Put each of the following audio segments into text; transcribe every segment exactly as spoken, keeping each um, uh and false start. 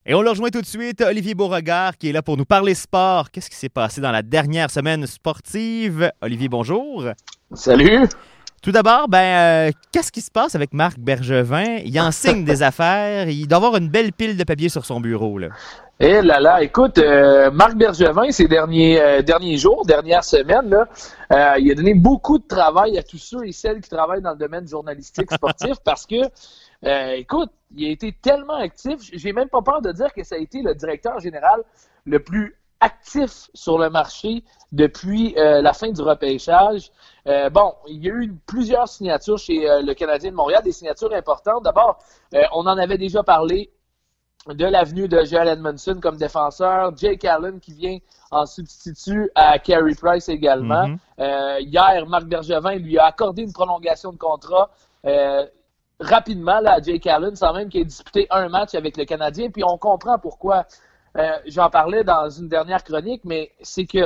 Et on le rejoint tout de suite, Olivier Beauregard, qui est là pour nous parler sport. Qu'est-ce qui s'est passé dans la dernière semaine sportive? Olivier, bonjour. Salut! Tout d'abord, ben, euh, qu'est-ce qui se passe avec Marc Bergevin? Il enseigne des affaires. Il doit avoir une belle pile de papier sur son bureau, là. Eh là là, écoute, euh, Marc Bergevin, ces derniers, euh, derniers jours, dernières semaines, là, euh, il a donné beaucoup de travail à tous ceux et celles qui travaillent dans le domaine journalistique sportif parce que, euh, écoute, il a été tellement actif, j'ai même pas peur de dire que ça a été le directeur général le plus actif sur le marché depuis euh, la fin du repêchage. Euh, bon, il y a eu plusieurs signatures chez euh, le Canadien de Montréal, des signatures importantes. D'abord, euh, on en avait déjà parlé de l'avenue de Joel Edmondson comme défenseur, Jake Allen qui vient en substitut à Carey Price également. Mm-hmm. Euh, hier, Marc Bergevin lui a accordé une prolongation de contrat euh, rapidement là, à Jake Allen, sans même qu'il ait disputé un match avec le Canadien. Puis on comprend pourquoi. Euh, j'en parlais dans une dernière chronique, mais c'est que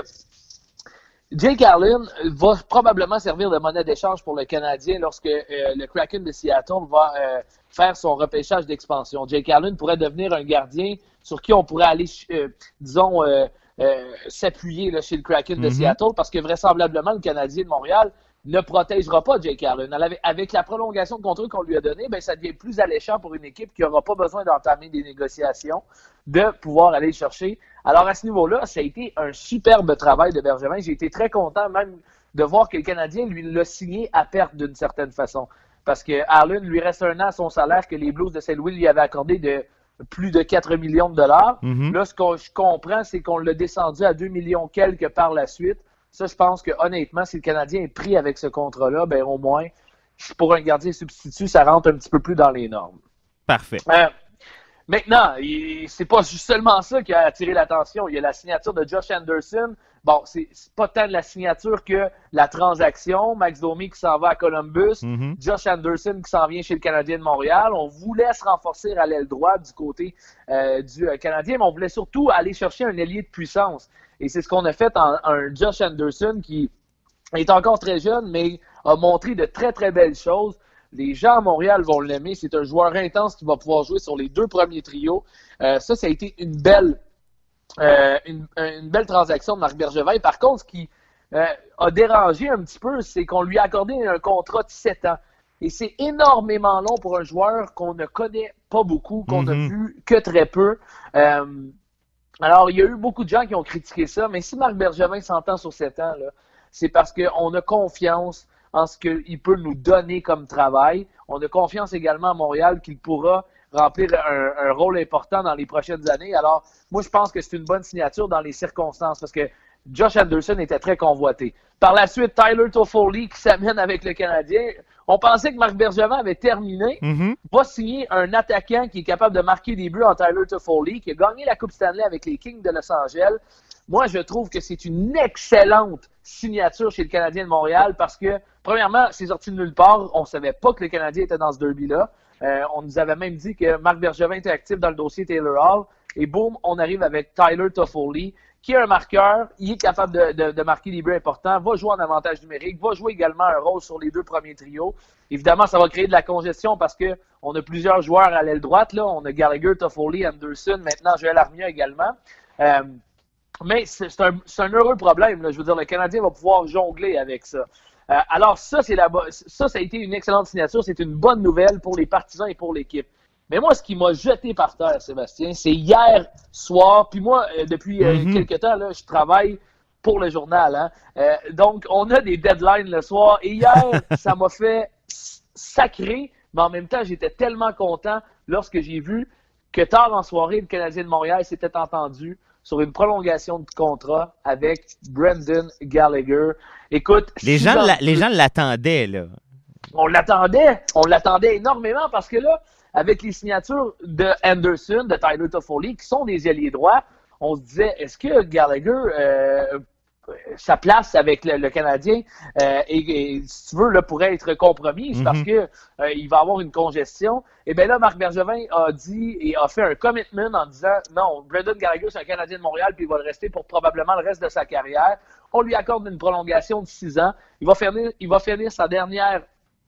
Jake Allen va probablement servir de monnaie d'échange pour le Canadien lorsque euh, le Kraken de Seattle va euh, faire son repêchage d'expansion. Jake Allen pourrait devenir un gardien sur qui on pourrait aller, euh, disons, euh, euh, s'appuyer là, chez le Kraken de mm-hmm. Seattle parce que vraisemblablement, le Canadien de Montréal ne protégera pas Jake Allen. Avec la prolongation de contrat qu'on lui a donnée, ben, ça devient plus alléchant pour une équipe qui n'aura pas besoin d'entamer des négociations, de pouvoir aller le chercher. Alors, à ce niveau-là, ça a été un superbe travail de Bergevin. J'ai été très content même de voir que le Canadien lui l'a signé à perte d'une certaine façon. Parce que Allen lui reste un an à son salaire que les Blues de Saint-Louis lui avaient accordé de plus de quatre millions de dollars. Mm-hmm. Là, ce que je comprends, c'est qu'on l'a descendu à deux millions quelques par la suite. Ça, je pense que honnêtement, si le Canadien est pris avec ce contrat-là, ben au moins, pour un gardien substitut, ça rentre un petit peu plus dans les normes. Parfait. Euh, maintenant, il, c'est pas seulement ça qui a attiré l'attention. Il y a la signature de Josh Anderson. Bon, c'est, c'est pas tant de la signature que la transaction. Max Domi qui s'en va à Columbus. Mm-hmm. Josh Anderson qui s'en vient chez le Canadien de Montréal. On voulait se renforcer à l'aile droite du côté euh, du euh, Canadien, mais on voulait surtout aller chercher un ailier de puissance. Et c'est ce qu'on a fait en un Josh Anderson qui est encore très jeune, mais a montré de très, très belles choses. Les gens à Montréal vont l'aimer. C'est un joueur intense qui va pouvoir jouer sur les deux premiers trios. Euh, ça, ça a été une belle, euh, une, une belle transaction de Marc Bergevin. Par contre, ce qui euh, a dérangé un petit peu, c'est qu'on lui a accordé un contrat de sept ans. Et c'est énormément long pour un joueur qu'on ne connaît pas beaucoup, qu'on n'a mm-hmm. vu que très peu. Euh, Alors, il y a eu beaucoup de gens qui ont critiqué ça, mais si Marc Bergevin s'entend sur sept ans, là, c'est parce qu'on a confiance en ce qu'il peut nous donner comme travail. On a confiance également à Montréal qu'il pourra remplir un, un rôle important dans les prochaines années. Alors, moi, je pense que c'est une bonne signature dans les circonstances parce que Josh Anderson était très convoité. Par la suite, Tyler Toffoli qui s'amène avec le Canadien. On pensait que Marc Bergevin avait terminé. Mm-hmm. Va signer un attaquant qui est capable de marquer des buts en Tyler Toffoli, qui a gagné la Coupe Stanley avec les Kings de Los Angeles. Moi, je trouve que c'est une excellente signature chez le Canadien de Montréal parce que, premièrement, c'est sorti de nulle part. On ne savait pas que le Canadien était dans ce derby-là. Euh, on nous avait même dit que Marc Bergevin était actif dans le dossier Taylor Hall. Et boum, on arrive avec Tyler Toffoli, qui est un marqueur, il est capable de, de, de marquer des buts importants, va jouer en avantage numérique, va jouer également un rôle sur les deux premiers trios. Évidemment, ça va créer de la congestion parce que on a plusieurs joueurs à l'aile droite. Là. On a Gallagher, Toffoli, Anderson, maintenant Joel Armia également. Euh, mais c'est, c'est, un, c'est un heureux problème. Là. Je veux dire, le Canadien va pouvoir jongler avec ça. Euh, alors ça, c'est la, ça, ça a été une excellente signature. C'est une bonne nouvelle pour les partisans et pour l'équipe. Mais moi, ce qui m'a jeté par terre, Sébastien, c'est hier soir. Puis moi, euh, depuis euh, mm-hmm. quelques temps, là, je travaille pour le journal. Hein? Euh, donc, on a des deadlines le soir. Et hier, ça m'a fait sacrer. Mais en même temps, j'étais tellement content lorsque j'ai vu que tard en soirée, le Canadien de Montréal s'était entendu sur une prolongation de contrat avec Brendan Gallagher. Écoute, les gens, la, les gens l'attendaient, là. On l'attendait. On l'attendait énormément parce que là, avec les signatures de Anderson, de Tyler Toffoli, qui sont des ailiers droits, on se disait, est-ce que Gallagher, euh, sa place avec le, le Canadien, euh, et, et, si tu veux, là, pourrait être compromise mm-hmm. parce que euh, il va avoir une congestion. Et bien là, Marc Bergevin a dit et a fait un commitment en disant, non, Brendan Gallagher, c'est un Canadien de Montréal, puis il va le rester pour probablement le reste de sa carrière. On lui accorde une prolongation de six ans. Il va finir, il va finir sa dernière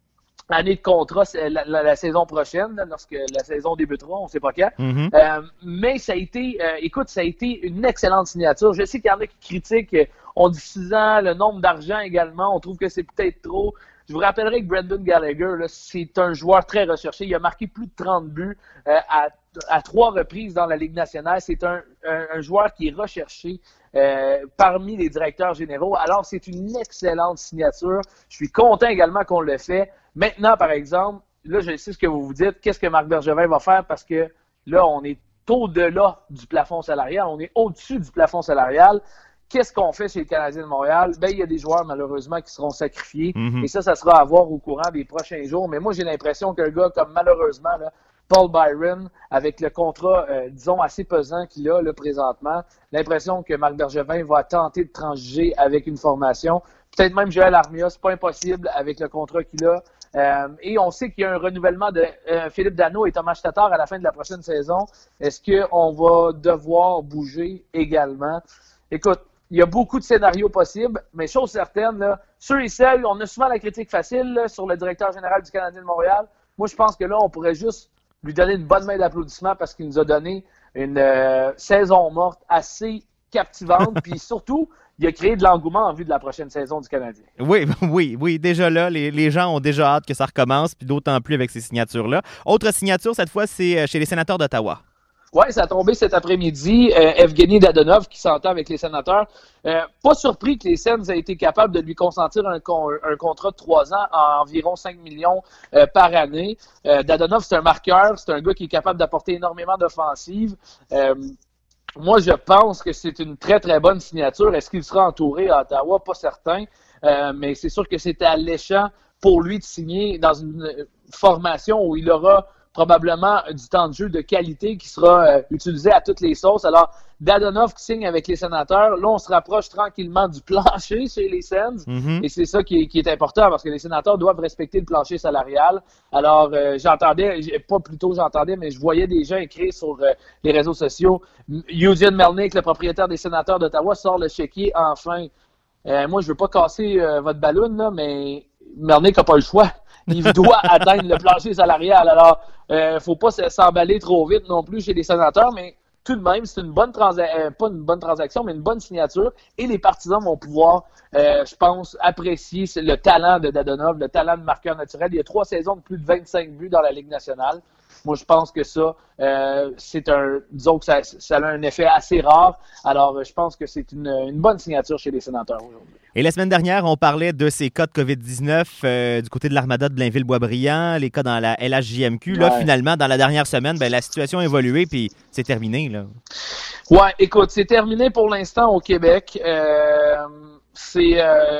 année de contrat la, la, la saison prochaine, là, lorsque la saison débutera, on ne sait pas quand. Mm-hmm. Euh, mais ça a été, euh, écoute, ça a été une excellente signature. Je sais qu'il y en a qui critiquent, euh, on dit six ans, le nombre d'argent également, on trouve que c'est peut-être trop. Je vous rappellerai que Brendan Gallagher, là, c'est un joueur très recherché. Il a marqué plus de trente buts euh, à, à trois reprises dans la Ligue nationale. C'est un, un, un joueur qui est recherché euh, parmi les directeurs généraux. Alors, c'est une excellente signature. Je suis content également qu'on le fait. Maintenant, par exemple, là, je sais ce que vous vous dites. Qu'est-ce que Marc Bergevin va faire? Parce que là, on est au-delà du plafond salarial. On est au-dessus du plafond salarial. Qu'est-ce qu'on fait chez les Canadiens de Montréal? Ben, il y a des joueurs, malheureusement, qui seront sacrifiés. Mm-hmm. Et ça, ça sera à voir au courant des prochains jours. Mais moi, j'ai l'impression qu'un gars comme, malheureusement, là, Paul Byron, avec le contrat, euh, disons, assez pesant qu'il a là, présentement, l'impression que Marc Bergevin va tenter de transiger avec une formation. Peut-être même Joël Armia, c'est pas impossible avec le contrat qu'il a. Euh, et on sait qu'il y a un renouvellement de euh, Philippe Danault et Thomas Tatar à la fin de la prochaine saison. Est-ce qu'on va devoir bouger également? Écoute, il y a beaucoup de scénarios possibles, mais chose certaine, là, ceux et celles, on a souvent la critique facile là, sur le directeur général du Canadien de Montréal. Moi, je pense que là, on pourrait juste lui donner une bonne main d'applaudissement parce qu'il nous a donné une euh, saison morte assez captivante. Puis surtout, il a créé de l'engouement en vue de la prochaine saison du Canadien. Oui, oui, oui. Déjà là, les, les gens ont déjà hâte que ça recommence, puis d'autant plus avec ces signatures-là. Autre signature, cette fois, c'est chez les Sénateurs d'Ottawa. Oui, ça a tombé cet après-midi. Euh, Evgeny Dadonov qui s'entend avec les Sénateurs. Euh, pas surpris que les Sens aient été capables de lui consentir un, con, un contrat de trois ans à environ cinq millions euh, par année. Euh, Dadonov, c'est un marqueur. C'est un gars qui est capable d'apporter énormément d'offensives. Euh, moi, je pense que c'est une très, très bonne signature. Est-ce qu'il sera entouré à Ottawa? Pas certain. Euh, mais c'est sûr que c'est alléchant pour lui de signer dans une formation où il aura probablement du temps de jeu de qualité qui sera euh, utilisé à toutes les sauces. Alors, Dadonov qui signe avec les Sénateurs, là, on se rapproche tranquillement du plancher chez les Sens, mm-hmm. et c'est ça qui est, qui est important parce que les Sénateurs doivent respecter le plancher salarial. Alors, euh, j'entendais, pas plutôt j'entendais, mais je voyais des gens écrire sur euh, les réseaux sociaux. Eugene Melnyk, le propriétaire des Sénateurs d'Ottawa, sort le chéquier enfin. Euh, moi, je veux pas casser euh, votre ballon, là, mais Melnyk n'a pas le choix. Il doit atteindre le plancher salarial. Alors, il euh, ne faut pas s'emballer trop vite non plus chez les Sénateurs, mais tout de même, c'est une bonne transaction, euh, pas une bonne transaction, mais une bonne signature. Et les partisans vont pouvoir, euh, je pense, apprécier le talent de Dadonov, le talent de marqueur naturel. Il y a trois saisons de plus de vingt-cinq buts dans la Ligue nationale. Moi, je pense que ça, euh, c'est un, disons que ça, ça a un effet assez rare. Alors, je pense que c'est une, une bonne signature chez les Sénateurs aujourd'hui. Et la semaine dernière, on parlait de ces cas de covid dix-neuf euh, du côté de l'Armada de Blainville-Boisbriand, les cas dans la L H J M Q. Là, ouais. Finalement, dans la dernière semaine, ben, la situation a évolué puis c'est terminé. Là. Ouais, écoute, c'est terminé pour l'instant au Québec. Euh, c'est... Euh...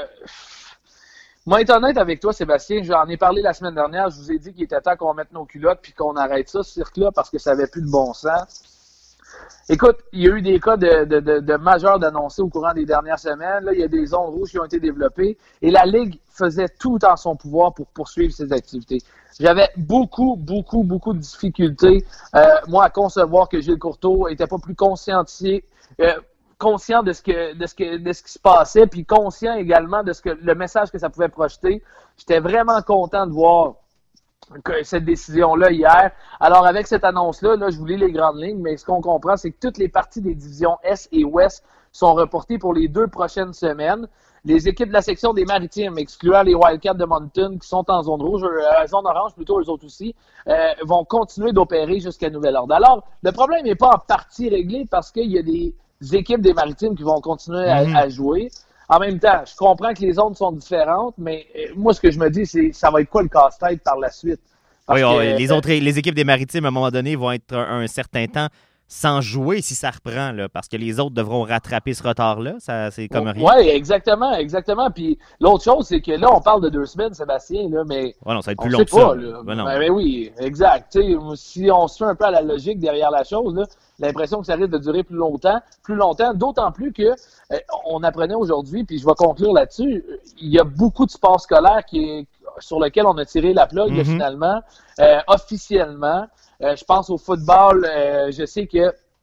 Moi, être honnête avec toi, Sébastien, j'en ai parlé la semaine dernière. Je vous ai dit qu'il était temps qu'on mette nos culottes puis qu'on arrête ça, ce cirque-là, parce que ça n'avait plus de bon sens. Écoute, il y a eu des cas de, de, de, de majeurs d'annoncés au courant des dernières semaines. Là, il y a des zones rouges qui ont été développées et la Ligue faisait tout en son pouvoir pour poursuivre ses activités. J'avais beaucoup, beaucoup, beaucoup de difficultés, euh, moi, à concevoir que Gilles Courteau était pas plus conscientisé, euh, conscient de ce que de ce que de ce qui se passait, puis conscient également de ce que le message que ça pouvait projeter. J'étais vraiment content de voir que cette décision-là hier. Alors, avec cette annonce-là, là, je vous lis les grandes lignes, mais ce qu'on comprend, c'est que toutes les parties des divisions Est et Ouest sont reportées pour les deux prochaines semaines. Les équipes de la section des Maritimes, excluant les Wildcats de Moncton, qui sont en zone rouge, euh, zone orange plutôt, eux autres aussi, euh, vont continuer d'opérer jusqu'à nouvel ordre. Alors, le problème n'est pas en partie réglé parce qu'il y a des équipes des Maritimes qui vont continuer à, à jouer. En même temps, je comprends que les zones sont différentes, mais euh, moi, ce que je me dis, c'est ça va être quoi le casse-tête par la suite? Oui, on, que, les, autres, les équipes des Maritimes, à un moment donné, vont être un, un certain temps sans jouer si ça reprend, là, parce que les autres devront rattraper ce retard-là. Ça, c'est comme rien. Oui, exactement, exactement. Puis l'autre chose, c'est que là, on parle de deux semaines, Sébastien, là, mais ouais, non, ça va être plus on long sait que pas, ça. Là. Ben non. Ben, ben oui, exact. T'sais, si on se fait un peu à la logique derrière la chose, là, l'impression que ça risque de durer plus longtemps, plus longtemps, d'autant plus que euh, on apprenait aujourd'hui, puis je vais conclure là-dessus, il y a beaucoup de sports scolaires qui est, sur lequel on a tiré la plug, mm-hmm. là, finalement, euh, officiellement. Euh, je pense au football, euh, je sais que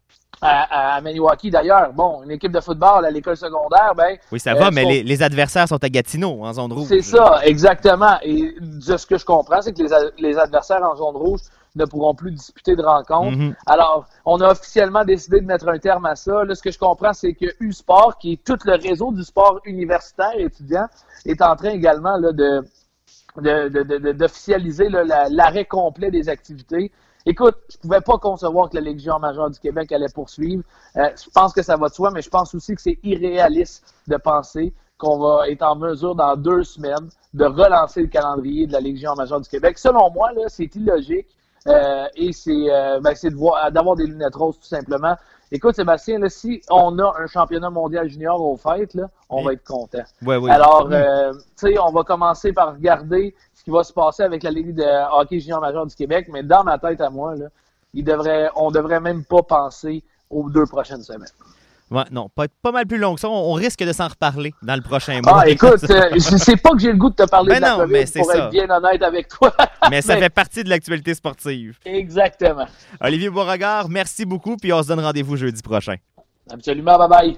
à, à Maniwaki d'ailleurs. Bon, une équipe de football à l'école secondaire, ben... Oui, ça va, euh, mais sont... les, les adversaires sont à Gatineau, en zone rouge. C'est ça, exactement. Et de ce que je comprends, c'est que les, les adversaires en zone rouge ne pourront plus disputer de rencontres. Mm-hmm. Alors, on a officiellement décidé de mettre un terme à ça. Là, ce que je comprends, c'est que U-Sport, qui est tout le réseau du sport universitaire étudiant, est en train également là, de, de, de, de, d'officialiser là, la, l'arrêt complet des activités. Écoute, je pouvais pas concevoir que la Légion majeure du Québec allait poursuivre. Euh, je pense que ça va de soi, mais je pense aussi que c'est irréaliste de penser qu'on va être en mesure, dans deux semaines, de relancer le calendrier de la Légion majeure du Québec. Selon moi, là, c'est illogique. Euh, et c'est, euh, ben, c'est de voir, d'avoir des lunettes roses, tout simplement. Écoute, Sébastien, là, si on a un championnat mondial junior au fait, là, on oui. va être content. Oui, oui. Alors, euh, tu sais, on va commencer par regarder ce qui va se passer avec la Ligue de hockey junior majeur du Québec, mais dans ma tête à moi, là, il devrait, on devrait même pas penser aux deux prochaines semaines. Ouais, non, pas, pas mal plus long que ça. On, on risque de s'en reparler dans le prochain mois. Ah, écoute, euh, je sais pas que j'ai le goût de te parler mais de la non, COVID, mais c'est pour ça. être bien honnête avec toi. Mais ça mais... fait partie de l'actualité sportive. Exactement. Olivier Beauregard, merci beaucoup, puis on se donne rendez-vous jeudi prochain. Absolument, bye-bye.